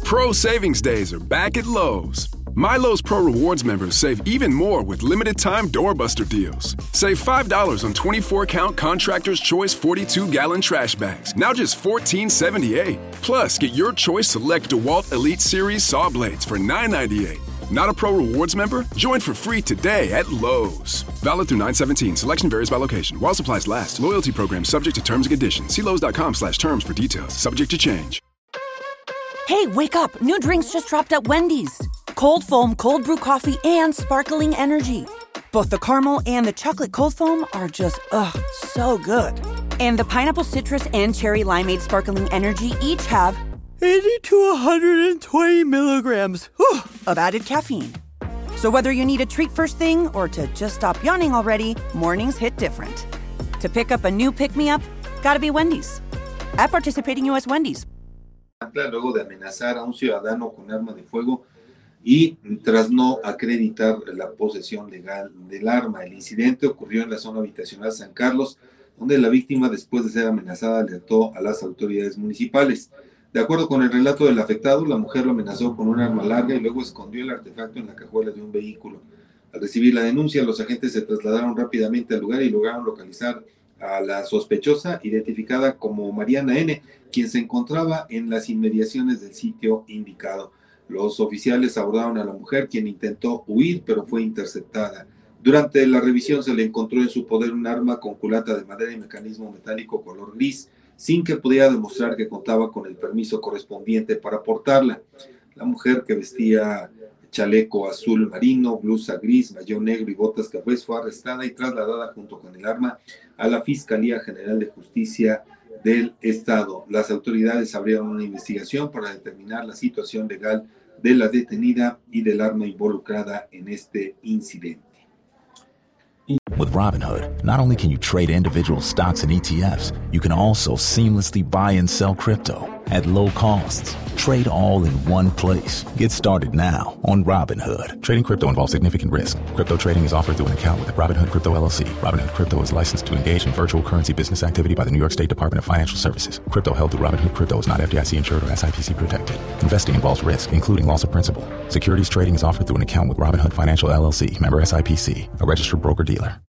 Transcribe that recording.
Pro Savings Days are back at Lowe's. My Lowe's Pro Rewards members save even more with limited-time doorbuster deals. Save $5 on 24-count Contractor's Choice 42-gallon trash bags, now just $14.78. Plus, get your choice select DeWalt Elite Series saw blades for $9.98. Not a Pro Rewards member? Join for free today at Lowe's. Valid through 9/17. Selection varies by location. While supplies last. Loyalty program subject to terms and conditions. See Lowe's.com/terms for details. Subject to change. Hey, wake up. New drinks just dropped at Wendy's. Cold foam, cold brew coffee, and sparkling energy. Both the caramel and the chocolate cold foam are just, so good. And the pineapple citrus and cherry limeade sparkling energy each have 80 to 120 milligrams of added caffeine. So whether you need a treat first thing or to just stop yawning already, mornings hit different. To pick up a new pick-me-up, gotta be Wendy's. At participating U.S. Wendy's. Luego de amenazar a un ciudadano con arma de fuego y tras no acreditar la posesión legal del arma. El incidente ocurrió en la zona habitacional San Carlos, donde la víctima, después de ser amenazada, alertó a las autoridades municipales. De acuerdo con el relato del afectado, la mujer lo amenazó con un arma larga y luego escondió el artefacto en la cajuela de un vehículo. Al recibir la denuncia, los agentes se trasladaron rápidamente al lugar y lograron localizar a la sospechosa, identificada como Mariana N., quien se encontraba en las inmediaciones del sitio indicado. Los oficiales abordaron a la mujer, quien intentó huir, pero fue interceptada. Durante la revisión se le encontró en su poder un arma con culata de madera y mecanismo metálico color gris, sin que pudiera demostrar que contaba con el permiso correspondiente para portarla. La mujer, que vestía chaleco azul marino, blusa gris, mayón negro y botas cafés, fue arrestada y trasladada junto con el arma a la Fiscalía General de Justicia del Estado. Las autoridades abrieron una investigación para determinar la situación legal de la detenida y del arma involucrada en este incidente. With Robinhood, not only can you trade individual stocks and ETFs, you can also seamlessly buy and sell crypto at low costs. Trade all in one place. Get started now on Robinhood. Trading crypto involves significant risk. Crypto trading is offered through an account with Robinhood Crypto LLC. Robinhood Crypto is licensed to engage in virtual currency business activity by the New York State Department of Financial Services. Crypto held through Robinhood Crypto is not FDIC insured or SIPC protected. Investing involves risk, including loss of principal. Securities trading is offered through an account with Robinhood Financial LLC, member SIPC, a registered broker-dealer.